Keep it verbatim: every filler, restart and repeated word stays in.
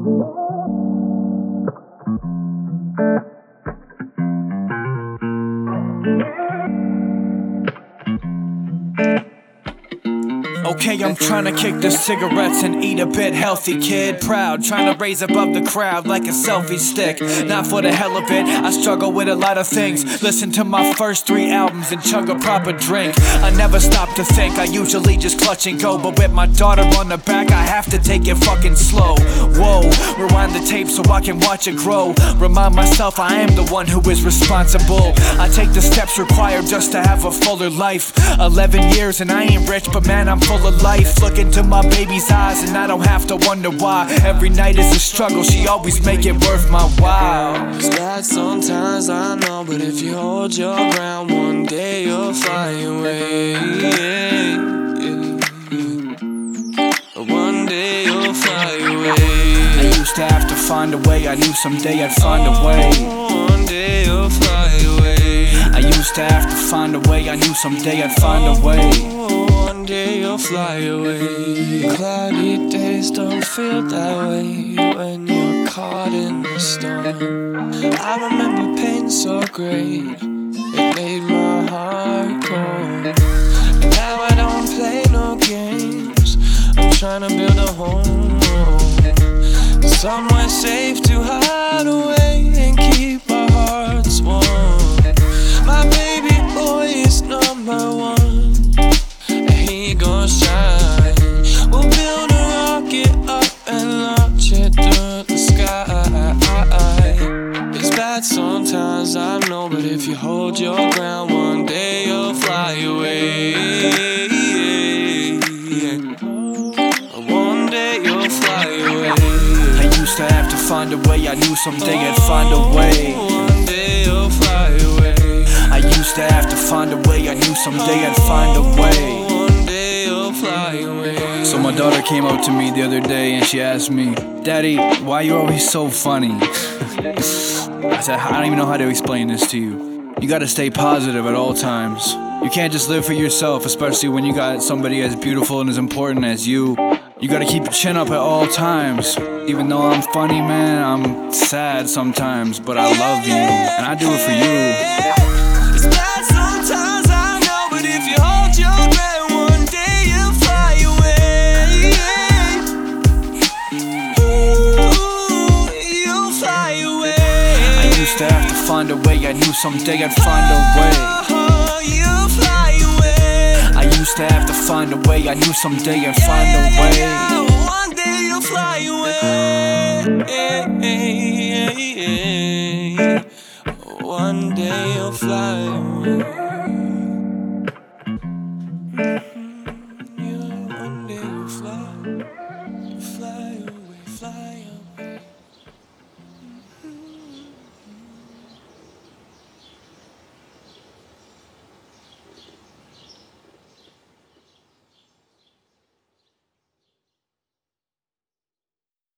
Okay, I'm tryna kick the cigarettes and eat a bit healthy, kid. Proud, tryna raise above the crowd like a selfie stick. Not for the hell of it, I struggle with a lot of things. Listen to my first three albums and chug a proper drink. I never stop to think, I usually just clutch and go. But with my daughter on the back, I have to take it fucking slow. Whoa, rewind the tape so I can watch it grow. Remind myself I am the one who is responsible. I take the steps required just to have a fuller life. Eleven years and I ain't rich, but man, I'm full of life. Look into my baby's eyes and I don't have to wonder why. Every night is a struggle, she always make it worth my while. It's bad sometimes, I know, but if you hold your ground, one day you'll fly away. One day you'll fly away. I used to have to find a way, I knew someday I'd find a way. One day you'll fly away. I used to have to find a way, I knew someday I'd find a way. One day you'll fly away. Cloudy days don't feel that way when you're caught in the storm. I remember pain so great, it made my heart cold. Now I don't play no games, I'm trying to build a home, somewhere safe to hide away and keep our hearts warm. My baby boy is number one, and he gon' shine. We'll build a rocket up and launch it through the sky. It's bad sometimes, I know, but if you hold your ground, one day you'll fly away. One day you'll fly away. I used to have to find a way, I knew someday I'd find a way. One day you'll fly away. I used to have to find a way, I knew someday I'd find a way. One day you'll fly away. So my daughter came up to me the other day and she asked me, "Daddy, why are you always so funny?" I said, I don't even know how to explain this to you. You gotta stay positive at all times. You can't just live for yourself, especially when you got somebody as beautiful and as important as you. You gotta keep your chin up at all times. Even though I'm funny, man, I'm sad sometimes, but I love you, and I do it for you. It's bad sometimes, I know, but if you hold your ground, one day you'll fly away. Ooh, you'll fly away. I used to have to find a way, I knew someday I'd find a way. Oh, you'll fly away. I used to have to find a way, I knew someday I'd find a way. One day you'll fly away. One day you'll fly away. Yeah, one day you'll fly, fly away, fly away.